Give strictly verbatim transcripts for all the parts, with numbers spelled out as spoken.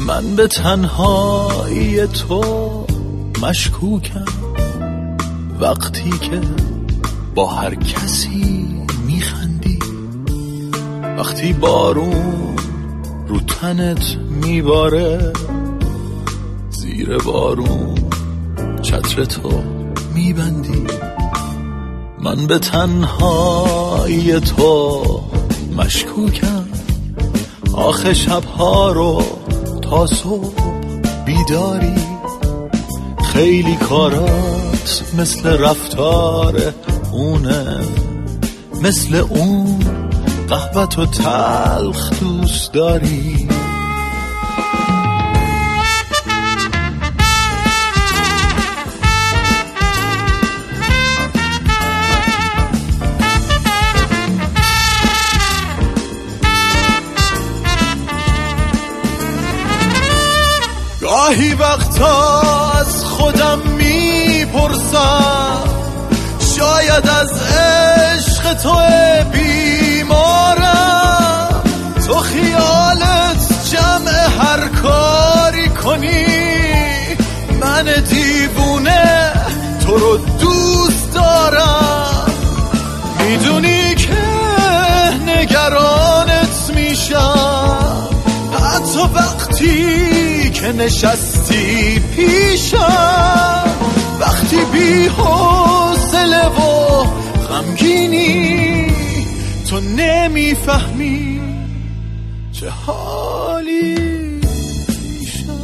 من به تنهایی تو مشکوکم، وقتی که با هر کسی میخندی، وقتی بارون رو تنت میباره، زیر بارون چتر تو میبندی. من به تنهایی تو مشکوکم، آخه شبها رو تا صبح بیداری، خیلی کارات مثل رفتار اونه، مثل اون قهوه و تلخ دوست داری. گاهی وقتا از خودم میپرسم، شاید از عشق تو بیمارم، تو خیالت جمع هر کاری کنی، من دیوونه تو رو دوست دارم. میدونی که نگرانت میشم، حتی وقتی که نشستی پیشم، وقتی بی حوصله و غمگینی، تو نمیفهمی چه حالی میشم.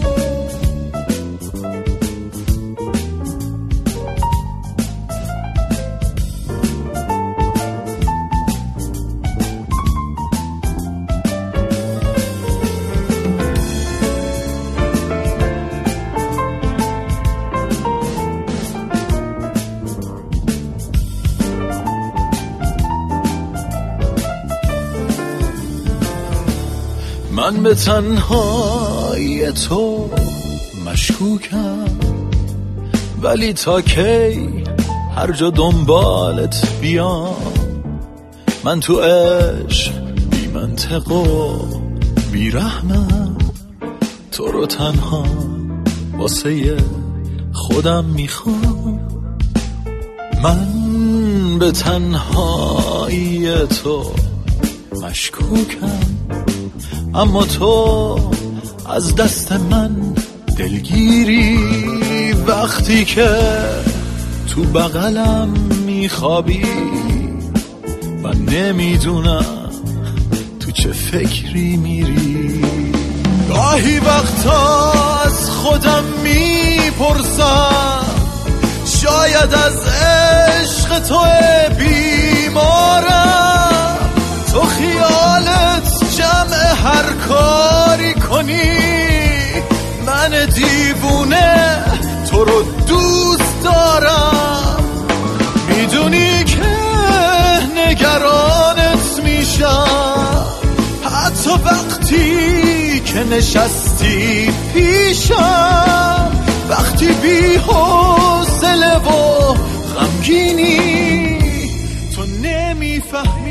من به تنهایی تو مشکوکم، ولی تا کی هر جا دنبالت بیام، من تو عشق بی منطق و بی رحمم، تو رو تنها واسه خودم میخوام. من به تنهایی تو مشکوکم، اما تو از دست من دلگیری، وقتی که تو بغلم میخوابی، من نمیدونم تو چه فکری میری. گاهی وقتا از خودم میپرسم، شاید از عشق تو بیمارم، تو خیالت جمع هر کاری کنی، من دیوونه تو رو دوست دارم. میدونی که نگرانت میشم، حتی وقتی که نشستی پیشم، وقتی بی حوصله و غمگینی، تو نمیفهمی